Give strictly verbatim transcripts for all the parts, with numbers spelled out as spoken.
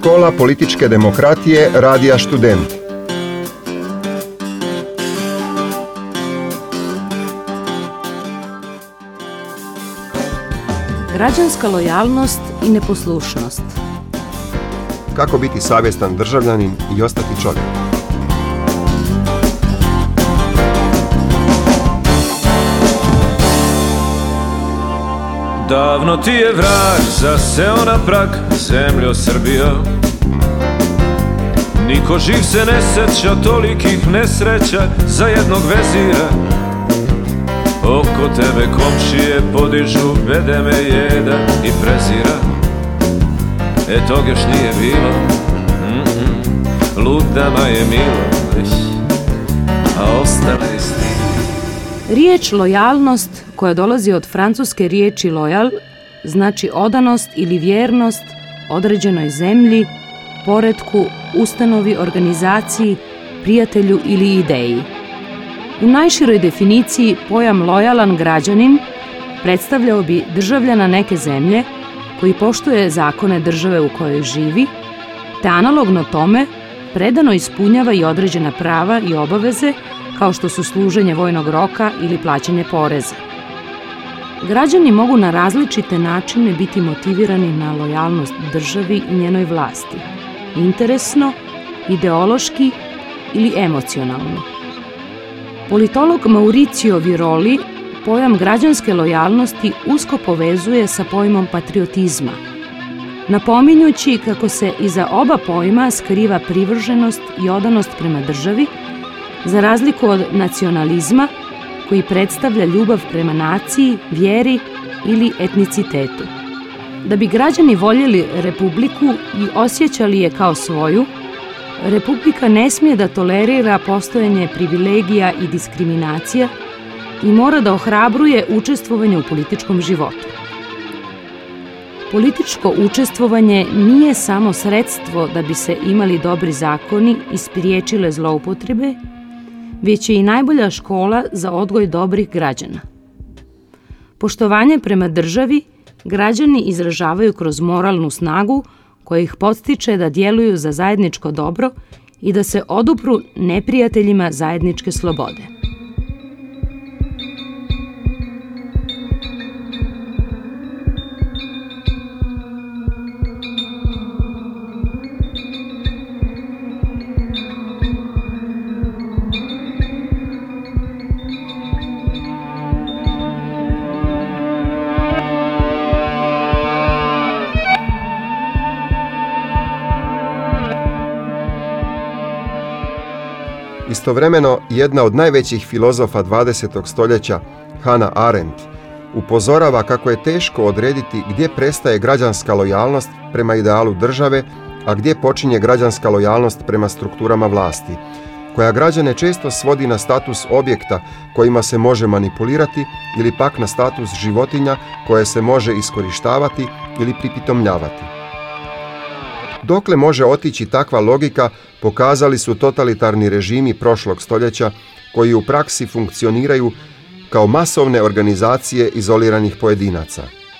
Škola političke demokratije Radija Študent. Građanska lojalnost i neposlušnost. Kako biti savjestan državljanin i ostati čovjek? Davno ti je vrag zaseo na prag, zemljo Srbijo. Niko živ se ne seća tolikih nesreća za jednog vezira. Oko tebe komšije podižu bedeme jeda i prezira. E tog još nije bilo, mm-mm. Ludama je milo, a ostale je stih. Riječ lojalnost, koja dolazi od francuske riječi loyal, znači odanost ili vjernost određenoj zemlji, poretku, ustanovi, organizaciji, prijatelju ili ideji. U najširoj definiciji pojam lojalan građanin predstavljao bi državljana neke zemlje koji poštuje zakone države u kojoj živi, te analogno tome predano ispunjava i određena prava i obaveze kao što su služenje vojnog roka ili plaćanje poreza. Građani mogu na različite načine biti motivirani na lojalnost državi i njenoj vlasti, interesno, ideološki ili emocionalno. Politolog Mauricio Viroli pojam građanske lojalnosti usko povezuje sa pojmom patriotizma, napominjući kako se iza oba pojma skriva privrženost i odanost prema državi, za razliku od nacionalizma koji predstavlja ljubav prema naciji, vjeri ili etnicitetu. Da bi građani voljeli Republiku i osjećali je kao svoju, Republika ne smije da tolerira postojanje privilegija i diskriminacija i mora da ohrabruje učestvovanje u političkom životu. Političko učestvovanje nije samo sredstvo da bi se imali dobri zakoni i spriječile zloupotrebe, već je i najbolja škola za odgoj dobrih građana. Poštovanje prema državi građani izražavaju kroz moralnu snagu koja ih podstiče da djeluju za zajedničko dobro i da se odupru neprijateljima zajedničke slobode. Istovremeno, jedna od najvećih filozofa dvadesetog stoljeća, Hannah Arendt, upozorava kako je teško odrediti gdje prestaje građanska lojalnost prema idealu države, a gdje počinje građanska lojalnost prema strukturama vlasti, koja građane često svodi na status objekta kojima se može manipulirati ili pak na status životinja koje se može iskorištavati ili pripitomljavati. Dokle može otići takva logika, pokazali su totalitarni režimi prošlog stoljeća koji u praksi funkcioniraju kao masovne organizacije izoliranih pojedinaca.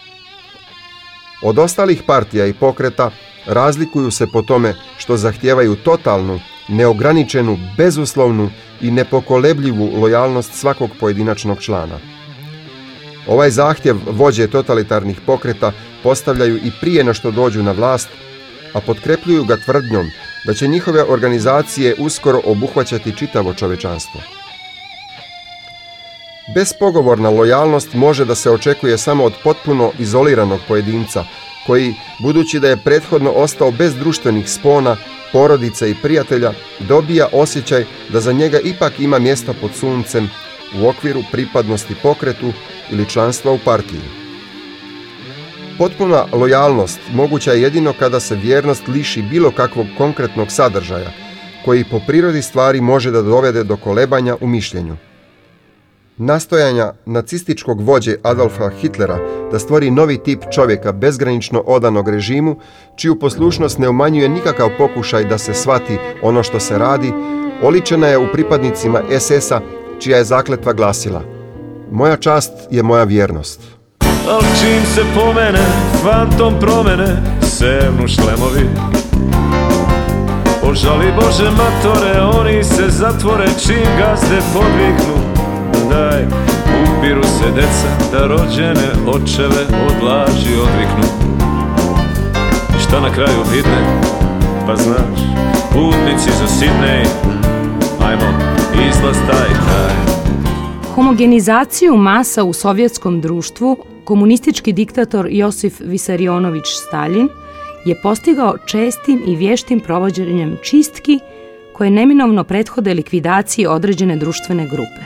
Od ostalih partija i pokreta razlikuju se po tome što zahtijevaju totalnu, neograničenu, bezuslovnu i nepokolebljivu lojalnost svakog pojedinačnog člana. Ovaj zahtjev vođe totalitarnih pokreta postavljaju i prije no što dođu na vlast, a potkrepljuju ga tvrdnjom da će njihove organizacije uskoro obuhvaćati čitavo čovečanstvo. Bespogovorna lojalnost može da se očekuje samo od potpuno izoliranog pojedinca, koji, budući da je prethodno ostao bez društvenih spona, porodice i prijatelja, dobija osjećaj da za njega ipak ima mjesta pod suncem u okviru pripadnosti pokretu ili članstva u partiji. Potpuna lojalnost moguća je jedino kada se vjernost liši bilo kakvog konkretnog sadržaja, koji po prirodi stvari može da dovede do kolebanja u mišljenju. Nastojanja nacističkog vođe Adolfa Hitlera da stvori novi tip čovjeka bezgranično odanog režimu, čiju poslušnost ne umanjuje nikakav pokušaj da se shvati ono što se radi, oličena je u pripadnicima es es a, čija je zakletva glasila: "Moja čast je moja vjernost." Al čim se pomene, fantom promene, sevnu šlemovi. Požali Bože matore, oni se zatvore čim gazde podviknu. Daj, ubiru se deca da rođene očeve od laži odviknu. Šta na kraju vidne? Pa znaš, putnici za Sidnej, ajmo, izlaz taj kraj. Homogenizaciju masa u sovjetskom društvu komunistički diktator Josif Visarionović Staljin je postigao čestim i vještim provođenjem čistki koje neminovno prethode likvidaciji određene društvene grupe.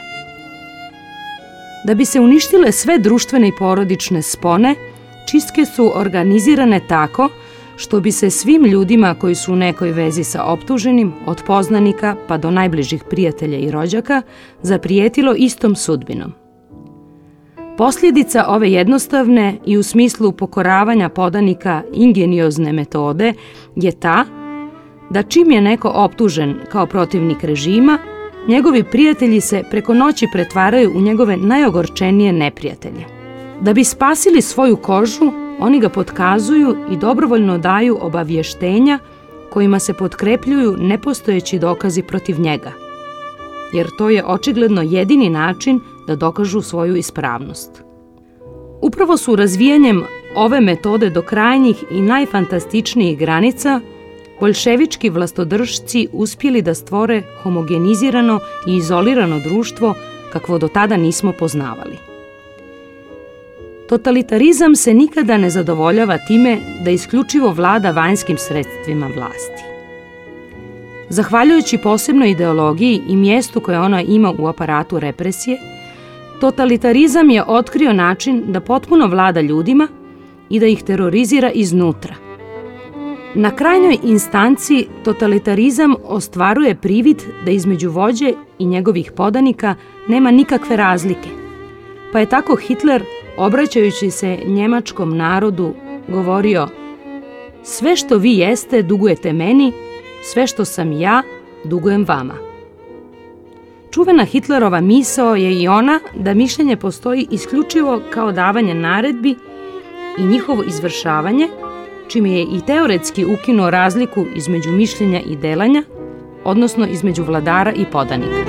Da bi se uništile sve društvene i porodične spone, čistke su organizirane tako što bi se svim ljudima koji su u nekoj vezi sa optuženim, od poznanika pa do najbližih prijatelja i rođaka, zaprijetilo istom sudbinom. Posljedica ove jednostavne i u smislu pokoravanja podanika ingeniozne metode je ta da čim je neko optužen kao protivnik režima, njegovi prijatelji se preko noći pretvaraju u njegove najogorčenije neprijatelje. Da bi spasili svoju kožu, oni ga potkazuju i dobrovoljno daju obavještenja kojima se potkrepljuju nepostojeći dokazi protiv njega, jer to je očigledno jedini način da dokažu svoju ispravnost. Upravo su razvijanjem ove metode do krajnjih i najfantastičnijih granica boljševički vlastodržci uspjeli da stvore homogenizirano i izolirano društvo kakvo do tada nismo poznavali. Totalitarizam se nikada ne zadovoljava time da isključivo vlada vanjskim sredstvima vlasti. Zahvaljujući posebnoj ideologiji i mjestu koje ona ima u aparatu represije, totalitarizam je otkrio način da potpuno vlada ljudima i da ih terorizira iznutra. Na krajnjoj instanci totalitarizam ostvaruje privid da između vođe i njegovih podanika nema nikakve razlike, pa je tako Hitler, obraćajući se njemačkom narodu, govorio: sve što vi jeste dugujete meni, sve što sam ja dugujem vama. Čuvena Hitlerova misao je i ona da mišljenje postoji isključivo kao davanje naredbi i njihovo izvršavanje, čime je i teoretski ukinuo razliku između mišljenja i delanja, odnosno između vladara i podanika.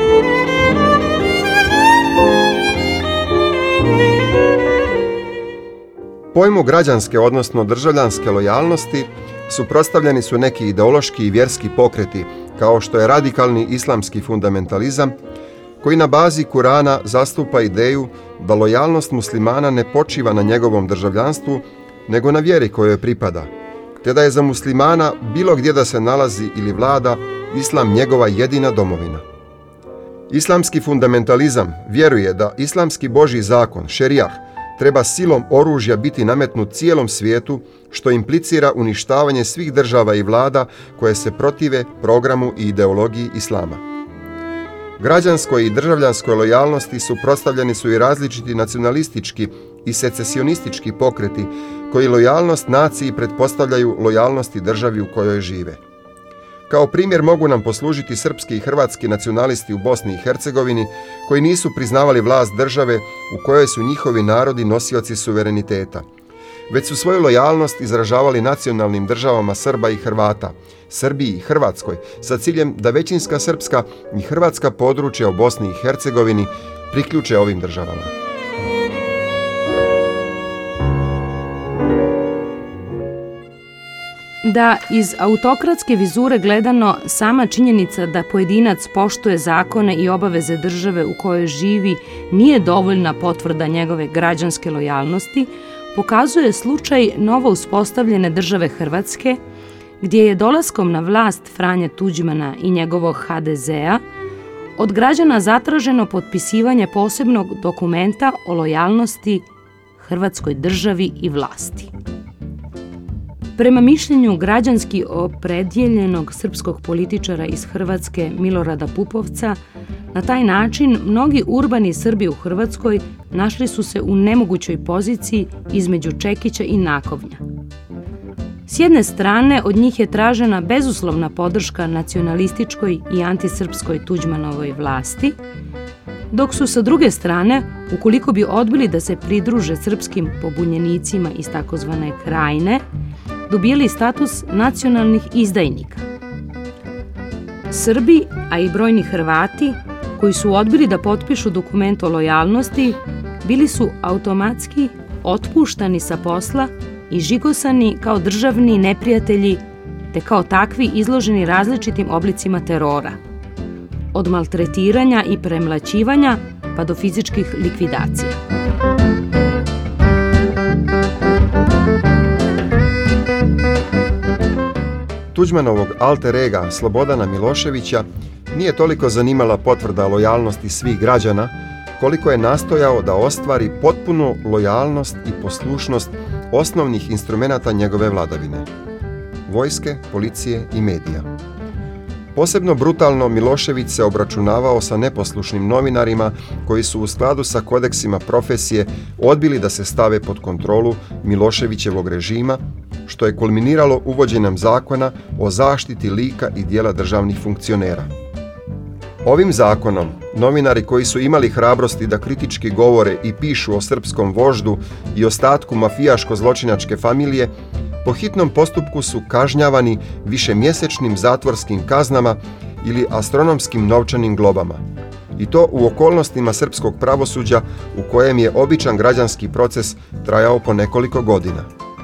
Pojmu građanske, odnosno državljanske lojalnosti suprotstavljeni su neki ideološki i vjerski pokreti, kao što je radikalni islamski fundamentalizam, koji na bazi Kurana zastupa ideju da lojalnost muslimana ne počiva na njegovom državljanstvu, nego na vjeri kojoj pripada, te da je za muslimana bilo gdje da se nalazi ili vlada islam njegova jedina domovina. Islamski fundamentalizam vjeruje da islamski Božji zakon, šerijah, treba silom oružja biti nametnut cijelom svijetu, što implicira uništavanje svih država i vlada koje se protive programu i ideologiji islama. Građanskoj i državljanskoj lojalnosti suprotstavljeni su i različiti nacionalistički i secesionistički pokreti koji lojalnost naciji pretpostavljaju lojalnosti državi u kojoj žive. Kao primjer mogu nam poslužiti srpski i hrvatski nacionalisti u Bosni i Hercegovini koji nisu priznavali vlast države u kojoj su njihovi narodi nosioci suvereniteta, već su svoju lojalnost izražavali nacionalnim državama Srba i Hrvata, Srbiji i Hrvatskoj, sa ciljem da većinska srpska i hrvatska područja u Bosni i Hercegovini priključe ovim državama. Da iz autokratske vizure gledano sama činjenica da pojedinac poštuje zakone i obaveze države u kojoj živi nije dovoljna potvrda njegove građanske lojalnosti, pokazuje slučaj novo uspostavljene države Hrvatske, gdje je dolaskom na vlast Franje Tuđmana i njegovog ha de zea od građana zatraženo potpisivanje posebnog dokumenta o lojalnosti Hrvatskoj državi i vlasti. Prema mišljenju građanski opredjeljenog srpskog političara iz Hrvatske Milorada Pupovca, na taj način mnogi urbani Srbi u Hrvatskoj našli su se u nemogućoj poziciji između čekića i nakovnja. S jedne strane, od njih je tražena bezuslovna podrška nacionalističkoj i antisrpskoj Tuđmanovoj vlasti, dok su sa druge strane, ukoliko bi odbili da se pridruže srpskim pobunjenicima iz takozvane Krajine, dobijeli status nacionalnih izdajnika. Srbi, a i brojni Hrvati, koji su odbili da potpišu dokument o lojalnosti, bili su automatski otpuštani sa posla i žigosani kao državni neprijatelji, te kao takvi izloženi različitim oblicima terora, od maltretiranja i premlaćivanja pa do fizičkih likvidacija. Tuđmanovog alter ega Slobodana Miloševića nije toliko zanimala potvrda lojalnosti svih građana, koliko je nastojao da ostvari potpunu lojalnost i poslušnost osnovnih instrumenata njegove vladavine: vojske, policije i medija. Posebno brutalno Milošević se obračunavao sa neposlušnim novinarima koji su u skladu sa kodeksima profesije odbili da se stave pod kontrolu Miloševićevog režima, što je kulminiralo uvođenjem zakona o zaštiti lika i djela državnih funkcionera. Ovim zakonom, novinari koji su imali hrabrosti da kritički govore i pišu o srpskom voždu i ostatku mafijaško-zločinačke familije, po hitnom postupku su kažnjavani višemjesečnim zatvorskim kaznama ili astronomskim novčanim globama. I to u okolnostima srpskog pravosuđa u kojem je običan građanski proces trajao po nekoliko godina.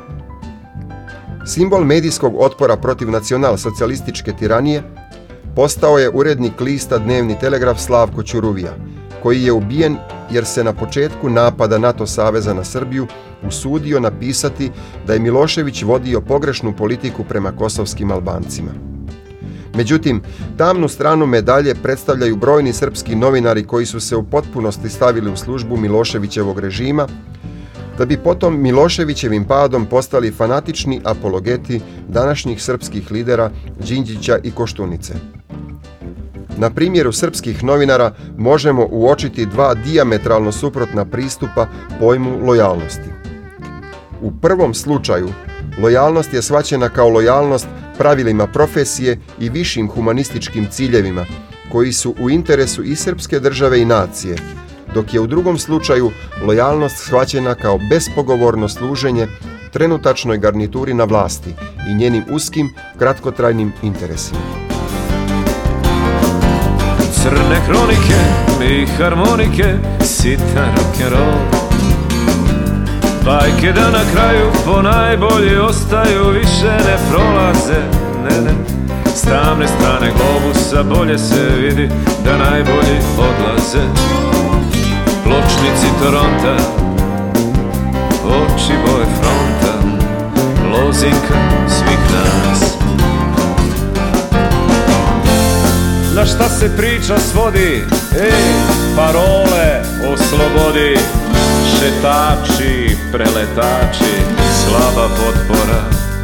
Simbol medijskog otpora protiv nacional-socijalističke tiranije postao je urednik lista Dnevni telegraf Slavko Ćuruvija, koji je ubijen jer se na početku napada NATO saveza na Srbiju usudio napisati da je Milošević vodio pogrešnu politiku prema kosovskim Albancima. Međutim, tamnu stranu medalje predstavljaju brojni srpski novinari koji su se u potpunosti stavili u službu Miloševićevog režima, da bi potom Miloševićevim padom postali fanatični apologeti današnjih srpskih lidera Đinđića i Koštunice. Na primjeru srpskih novinara možemo uočiti dva dijametralno suprotna pristupa pojmu lojalnosti. U prvom slučaju, lojalnost je shvaćena kao lojalnost pravilima profesije i višim humanističkim ciljevima, koji su u interesu i srpske države i nacije, dok je u drugom slučaju lojalnost shvaćena kao bespogovorno služenje trenutačnoj garnituri na vlasti i njenim uskim, kratkotrajnim interesima. Crne kronike i harmonike, sitan rock'n'roll, bajke da na kraju po najbolji ostaju, više ne prolaze, ne, ne. S tamne strane globusa bolje se vidi da najbolji odlaze. Pločnici Toronta, oči boje fronta, lozinka svih nas. Na šta se priča svodi, ej, parole o slobodi, šetači, preletači, slaba potpora.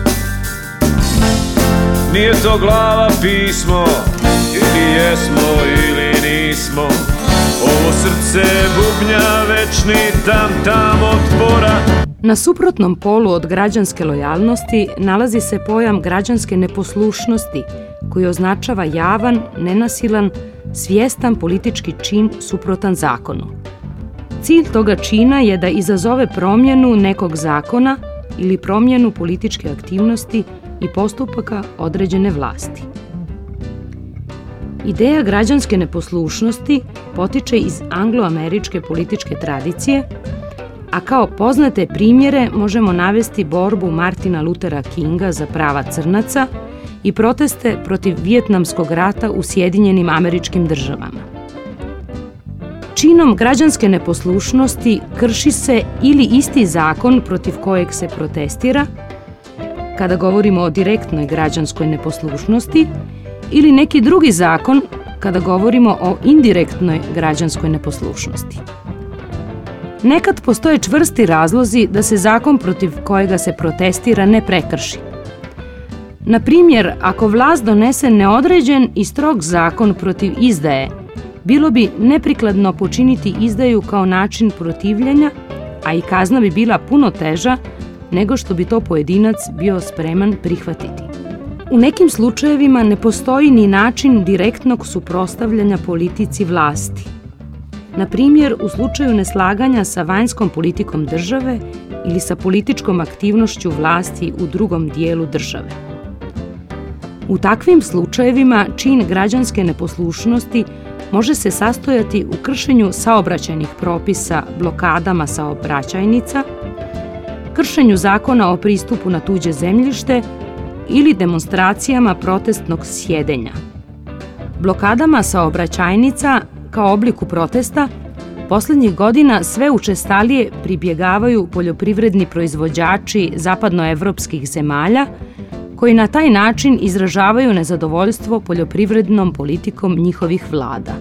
Nije to glava pismo, ili jesmo ili nismo, ovo srce bubnja večni tam-tam otpora. Na suprotnom polu od građanske lojalnosti nalazi se pojam građanske neposlušnosti, koji označava javan, nenasilan, svjestan politički čin suprotan zakonu. Cilj toga čina je da izazove promjenu nekog zakona ili promjenu političke aktivnosti i postupaka određene vlasti. Ideja građanske neposlušnosti potiče iz angloameričke političke tradicije, a kao poznate primjere možemo navesti borbu Martina Luthera Kinga za prava crnaca i proteste protiv Vijetnamskog rata u Sjedinjenim Američkim Državama. Činom građanske neposlušnosti krši se ili isti zakon protiv kojeg se protestira, kada govorimo o direktnoj građanskoj neposlušnosti, ili neki drugi zakon kada govorimo o indirektnoj građanskoj neposlušnosti. Nekad postoje čvrsti razlozi da se zakon protiv kojega se protestira ne prekrši. Na primjer, ako vlast donese neodređen i strog zakon protiv izdaje, bilo bi neprikladno počiniti izdaju kao način protivljenja, a i kazna bi bila puno teža nego što bi to pojedinac bio spreman prihvatiti. U nekim slučajevima ne postoji ni način direktnog suprotstavljanja politici vlasti. Na primjer, u slučaju neslaganja sa vanjskom politikom države ili sa političkom aktivnošću vlasti u drugom dijelu države. U takvim slučajevima čin građanske neposlušnosti može se sastojati u kršenju saobraćajnih propisa blokadama saobraćajnica, kršenju zakona o pristupu na tuđe zemljište ili demonstracijama protestnog sjedenja. Blokadama saobraćajnica kao obliku protesta posljednjih godina sve učestalije pribjegavaju poljoprivredni proizvođači zapadnoevropskih zemalja koji na taj način izražavaju nezadovoljstvo poljoprivrednom politikom njihovih vlada.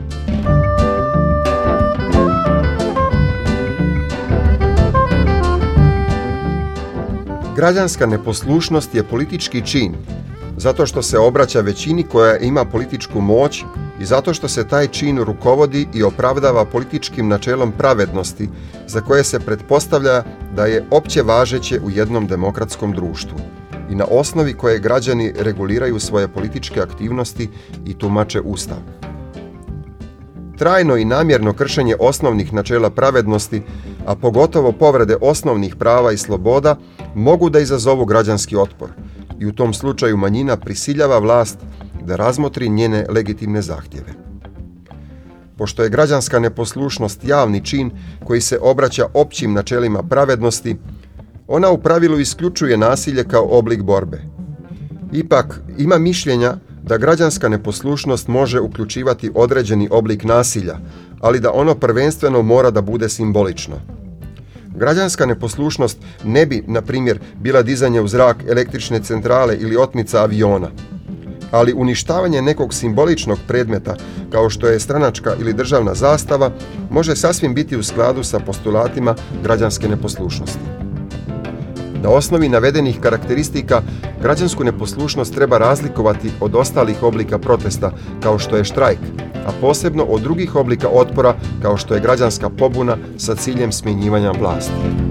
Građanska neposlušnost je politički čin, zato što se obraća većini koja ima političku moć i zato što se taj čin rukovodi i opravdava političkim načelom pravednosti, za koje se pretpostavlja da je opće važeće u jednom demokratskom društvu i na osnovi koje građani reguliraju svoje političke aktivnosti i tumače Ustav. Trajno i namjerno kršenje osnovnih načela pravednosti, a pogotovo povrede osnovnih prava i sloboda, mogu da izazovu građanski otpor i u tom slučaju manjina prisiljava vlast da razmotri njene legitimne zahtjeve. Pošto je građanska neposlušnost javni čin koji se obraća općim načelima pravednosti, ona u pravilu isključuje nasilje kao oblik borbe. Ipak, ima mišljenja da građanska neposlušnost može uključivati određeni oblik nasilja, ali da ono prvenstveno mora da bude simbolično. Građanska neposlušnost ne bi, na primjer, bila dizanje u zrak električne centrale ili otmica aviona, ali uništavanje nekog simboličnog predmeta, kao što je stranačka ili državna zastava, može sasvim biti u skladu sa postulatima građanske neposlušnosti. Na osnovi navedenih karakteristika, građansku neposlušnost treba razlikovati od ostalih oblika protesta, kao što je štrajk, a posebno od drugih oblika otpora, kao što je građanska pobuna sa ciljem smjenjivanja vlasti.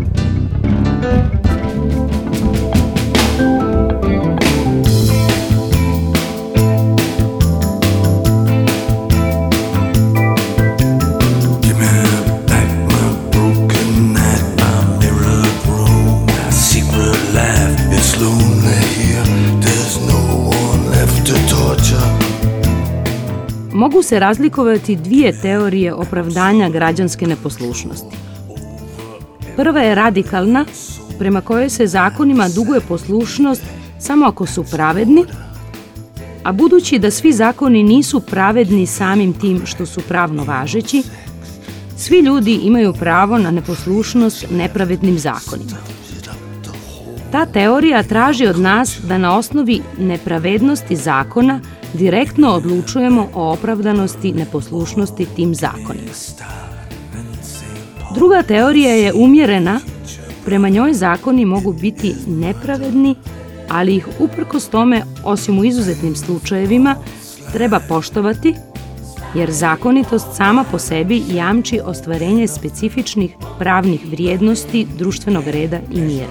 Mogu se razlikovati dvije teorije opravdanja građanske neposlušnosti. Prva je radikalna, prema kojoj se zakonima duguje poslušnost samo ako su pravedni, a budući da svi zakoni nisu pravedni samim tim što su pravno važeći, svi ljudi imaju pravo na neposlušnost nepravednim zakonima. Ta teorija traži od nas da na osnovi nepravednosti zakona direktno odlučujemo o opravdanosti neposlušnosti tim zakonima. Druga teorija je umjerena, prema njoj zakoni mogu biti nepravedni, ali ih uprkos tome, osim u izuzetnim slučajevima, treba poštovati, jer zakonitost sama po sebi jamči ostvarenje specifičnih pravnih vrijednosti društvenog reda i mira.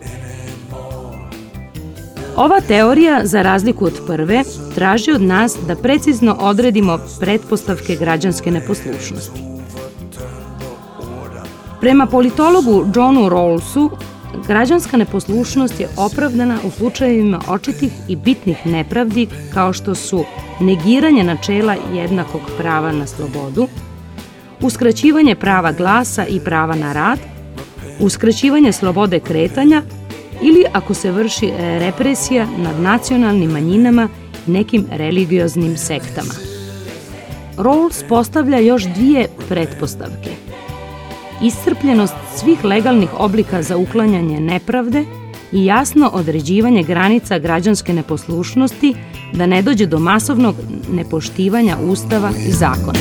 Ova teorija, za razliku od prve, traži od nas da precizno odredimo pretpostavke građanske neposlušnosti. Prema politologu Johnu Rawlsu, građanska neposlušnost je opravdana u slučajevima očitih i bitnih nepravdi kao što su negiranje načela jednakog prava na slobodu, uskraćivanje prava glasa i prava na rad, uskraćivanje slobode kretanja ili ako se vrši represija nad nacionalnim manjinama i nekim religioznim sektama. Rawls postavlja još dvije pretpostavke. Iscrpljenost svih legalnih oblika za uklanjanje nepravde i jasno određivanje granica građanske neposlušnosti da ne dođe do masovnog nepoštivanja Ustava i zakona.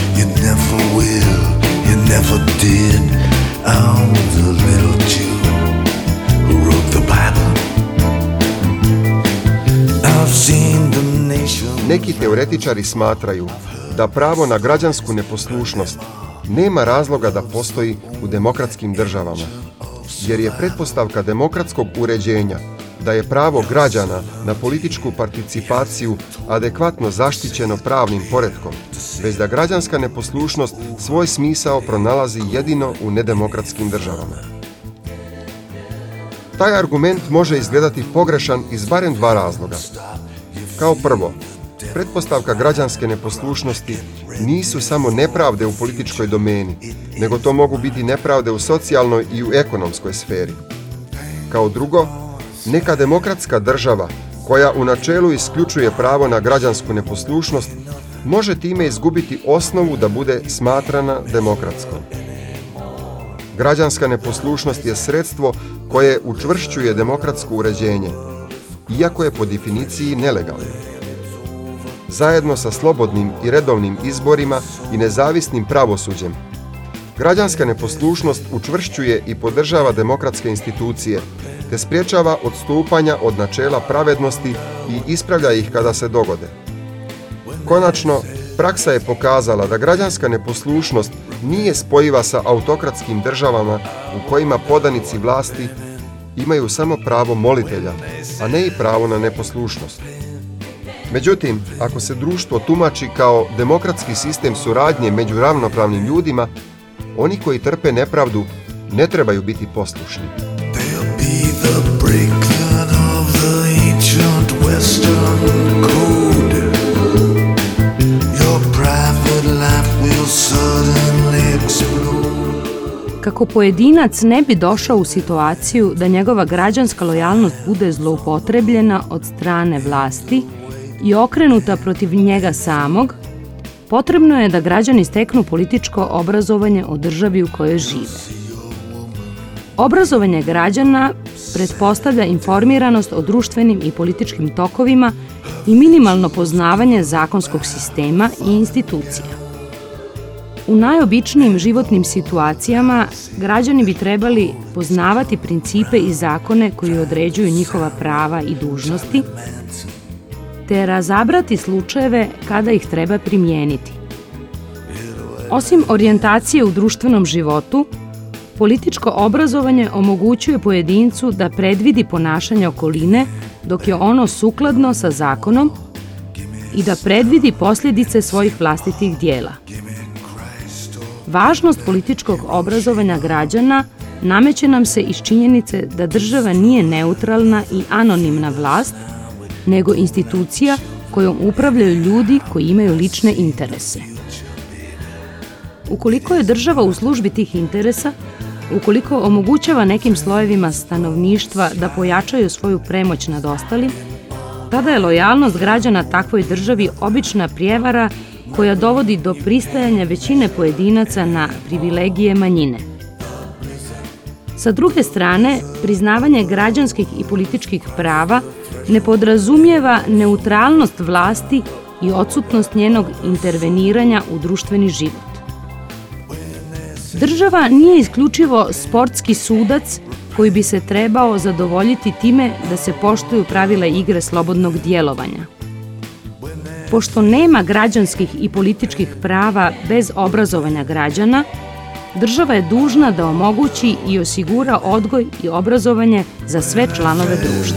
Neki teoretičari smatraju da pravo na građansku neposlušnost nema razloga da postoji u demokratskim državama, jer je pretpostavka demokratskog uređenja da je pravo građana na političku participaciju adekvatno zaštićeno pravnim poretkom, već da građanska neposlušnost svoj smisao pronalazi jedino u nedemokratskim državama. Taj argument može izgledati pogrešan iz barem dva razloga. Kao prvo, pretpostavka građanske neposlušnosti nisu samo nepravde u političkoj domeni, nego to mogu biti nepravde u socijalnoj i u ekonomskoj sferi. Kao drugo, neka demokratska država koja u načelu isključuje pravo na građansku neposlušnost može time izgubiti osnovu da bude smatrana demokratskom. Građanska neposlušnost je sredstvo koje učvršćuje demokratsko uređenje, iako je po definiciji nelegalno. Zajedno sa slobodnim i redovnim izborima i nezavisnim pravosuđem, građanska neposlušnost učvršćuje i podržava demokratske institucije, te sprječava odstupanja od načela pravednosti i ispravlja ih kada se dogode. Konačno, praksa je pokazala da građanska neposlušnost nije spojiva sa autokratskim državama u kojima podanici vlasti imaju samo pravo molitelja, a ne i pravo na neposlušnost. Međutim, ako se društvo tumači kao demokratski sistem suradnje među ravnopravnim ljudima, oni koji trpe nepravdu ne trebaju biti poslušni. Kako pojedinac ne bi došao u situaciju da njegova građanska lojalnost bude zloupotrebljena od strane vlasti i okrenuta protiv njega samog, potrebno je da građani steknu političko obrazovanje o državi u kojoj žive. Obrazovanje građana pretpostavlja informiranost o društvenim i političkim tokovima i minimalno poznavanje zakonskog sistema i institucija. U najobičnijim životnim situacijama građani bi trebali poznavati principe i zakone koji određuju njihova prava i dužnosti, te razabrati slučajeve kada ih treba primijeniti. Osim orijentacije u društvenom životu, političko obrazovanje omogućuje pojedincu da predvidi ponašanje okoline dok je ono sukladno sa zakonom i da predvidi posljedice svojih vlastitih djela. Važnost političkog obrazovanja građana nameće nam se iz činjenice da država nije neutralna i anonimna vlast, nego institucija kojom upravljaju ljudi koji imaju lične interese. Ukoliko je država u službi tih interesa, ukoliko omogućava nekim slojevima stanovništva da pojačaju svoju premoć nad ostalim, tada je lojalnost građana takvoj državi obična prijevara koja dovodi do pristajanja većine pojedinaca na privilegije manjine. Sa druge strane, priznavanje građanskih i političkih prava ne podrazumijeva neutralnost vlasti i odsutnost njenog interveniranja u društveni život. Država nije isključivo sportski sudac koji bi se trebao zadovoljiti time da se poštuju pravila igre slobodnog djelovanja. Pošto nema građanskih i političkih prava bez obrazovanja građana, država je dužna da omogući i osigura odgoj i obrazovanje za sve članove društva.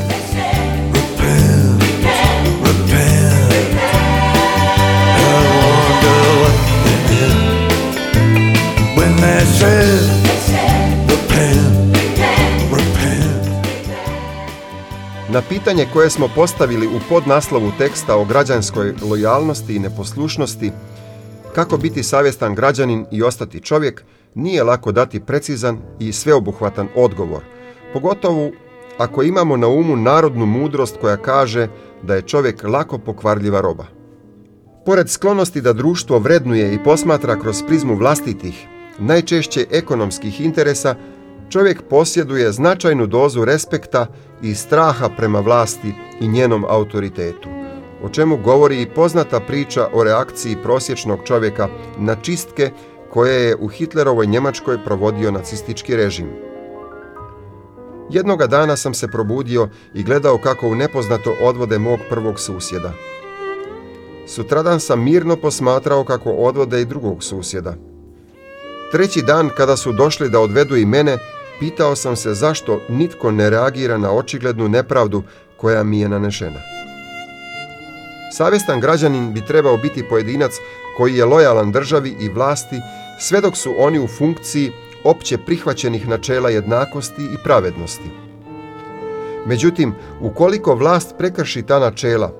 Na pitanje koje smo postavili u podnaslovu teksta o građanskoj lojalnosti i neposlušnosti, kako biti savjestan građanin i ostati čovjek, nije lako dati precizan i sveobuhvatan odgovor, pogotovo ako imamo na umu narodnu mudrost koja kaže da je čovjek lako pokvarljiva roba. Pored sklonosti da društvo vrednuje i posmatra kroz prizmu vlastitih, najčešće ekonomskih interesa, čovjek posjeduje značajnu dozu respekta i straha prema vlasti i njenom autoritetu, o čemu govori i poznata priča o reakciji prosječnog čovjeka na čistke koje je u Hitlerovoj Njemačkoj provodio nacistički režim. Jednoga dana sam se probudio i gledao kako u nepoznato odvode mog prvog susjeda. Sutradan sam mirno posmatrao kako odvode i drugog susjeda. Treći dan, kada su došli da odvedu i mene, pitao sam se zašto nitko ne reagira na očiglednu nepravdu koja mi je nanešena. Savjestan građanin bi trebao biti pojedinac koji je lojalan državi i vlasti sve dok su oni u funkciji opće prihvaćenih načela jednakosti i pravednosti. Međutim, ukoliko vlast prekrši ta načela,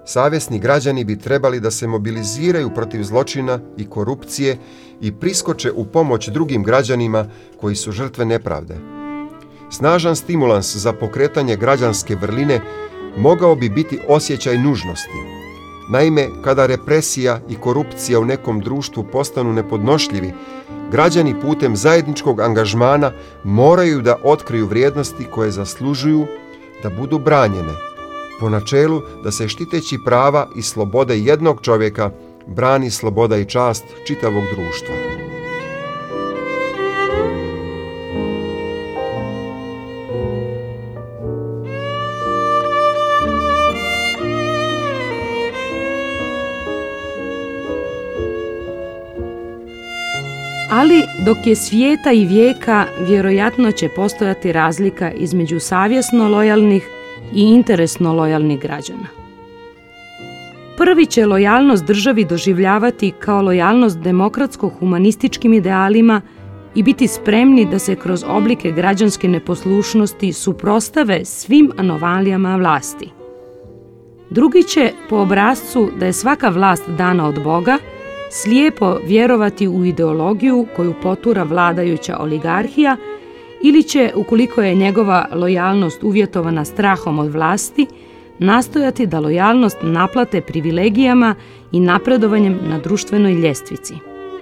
Savjesni građani bi trebali da se mobiliziraju protiv zločina i korupcije i priskoče u pomoć drugim građanima koji su žrtve nepravde. Snažan stimulans za pokretanje građanske vrline mogao bi biti osjećaj nužnosti. Naime, kada represija i korupcija u nekom društvu postanu nepodnošljivi, građani putem zajedničkog angažmana moraju da otkriju vrijednosti koje zaslužuju da budu branjene, po načelu da se štiteći prava i slobode jednog čovjeka brani sloboda i čast čitavog društva. Ali dok je svijeta i vijeka, vjerojatno će postojati razlika između savjesno lojalnih i interesno lojalnih građana. Prvi će lojalnost državi doživljavati kao lojalnost demokratsko-humanističkim idealima i biti spremni da se kroz oblike građanske neposlušnosti suprotstave svim anomalijama vlasti. Drugi će, po obrascu da je svaka vlast dana od Boga, slijepo vjerovati u ideologiju koju potura vladajuća oligarhija ili će, ukoliko je njegova lojalnost uvjetovana strahom od vlasti, nastojati da lojalnost naplate privilegijama i napredovanjem na društvenoj ljestvici.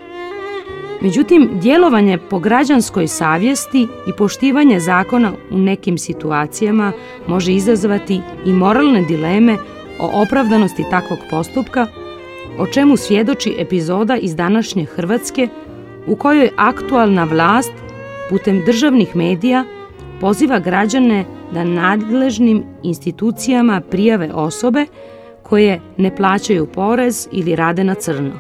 Međutim, djelovanje po građanskoj savjesti i poštivanje zakona u nekim situacijama može izazvati i moralne dileme o opravdanosti takvog postupka, o čemu svjedoči epizoda iz današnje Hrvatske u kojoj aktualna vlast putem državnih medija poziva građane da nadležnim institucijama prijave osobe koje ne plaćaju porez ili rade na crno.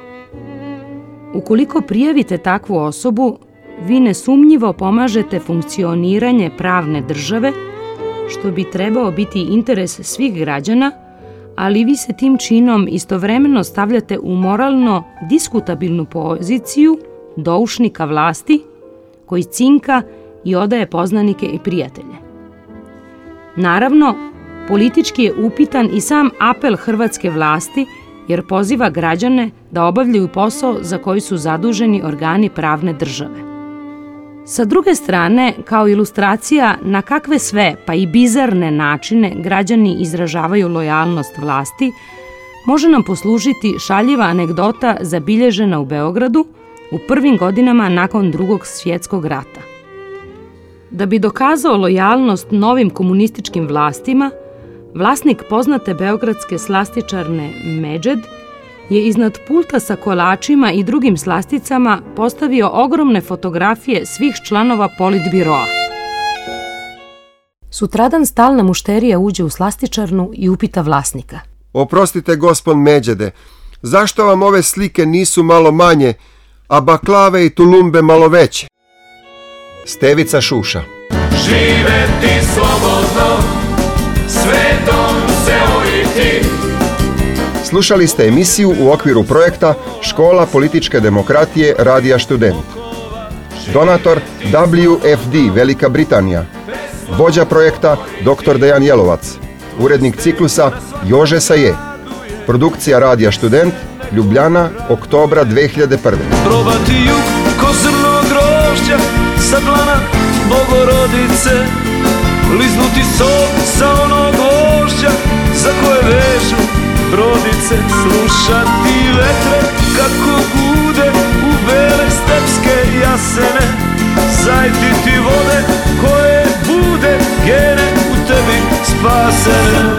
Ukoliko prijavite takvu osobu, vi nesumnjivo pomažete funkcioniranje pravne države, što bi trebao biti interes svih građana, ali vi se tim činom istovremeno stavljate u moralno diskutabilnu poziciju doušnika vlasti koji cinka i odaje poznanike i prijatelje. Naravno, politički je upitan i sam apel hrvatske vlasti jer poziva građane da obavljaju posao za koji su zaduženi organi pravne države. Sa druge strane, kao ilustracija na kakve sve, pa i bizarne načine građani izražavaju lojalnost vlasti, može nam poslužiti šaljiva anegdota zabilježena u Beogradu u prvim godinama nakon Drugog svjetskog rata. Da bi dokazao lojalnost novim komunističkim vlastima, vlasnik poznate beogradske slastičarne Medžed je iznad pulta sa kolačima i drugim slasticama postavio ogromne fotografije svih članova politbiroa. Sutradan stalna mušterija uđe u slastičarnu i upita vlasnika: Oprostite, gospod Međede, zašto vam ove slike nisu malo manje, a baklave i tulumbe malo veće? Stevica šuša: Živeti slobodno, svetom se oriti. Slušali ste emisiju u okviru projekta Škola političke demokratije Radija Student. Donator W F D Velika Britanija. Vođa projekta doktor Dejan Jelovac. Urednik ciklusa Jože Saje. Produkcija Radija Student, Ljubljana, oktobra dve hiljade prve. Probati jug ko zrno grožđa sa dlana Bogorodice, liznuti sok sa onog gvožđa za koje vežu brodice, slušati vetre kako gude u bele stepske jasene, zajtiti vode koje bude gene u tebi spasene.